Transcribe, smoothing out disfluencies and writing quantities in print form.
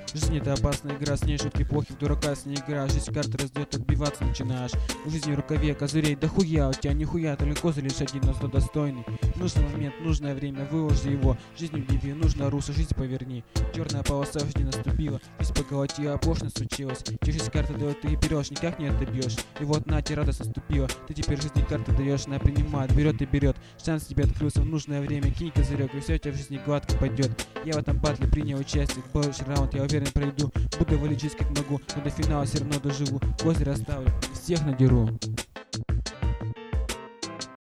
Жизнь — это опасная игра, с ней шутки плохи, в дурака с ней игра. Жизнь карты раздает, отбиваться начинаешь. У жизни в рукаве козырей, да хуя, у тебя нихуя, только козырь лишь один, но зато достойный. В нужный момент, нужное время, выложи его. Жизнь в небе, нужно русло, жизнь поверни. Черная полоса в жизни наступила, здесь поколотила, оплошность случилась. Через карты дает, ты и берешь, никак не отобьешь. И вот на тебе радость наступила, ты теперь жизни карты даешь, она принимает, берет и берет. Шанс тебе открылся в нужное время, кинь козырек, и все у тебя в жизни гладко пойдет. Я в этом батле принял участие, больше раунд, я уверен пройду. Буду вылечить как могу, но до финала все равно доживу. Козырь оставлю, всех надеру.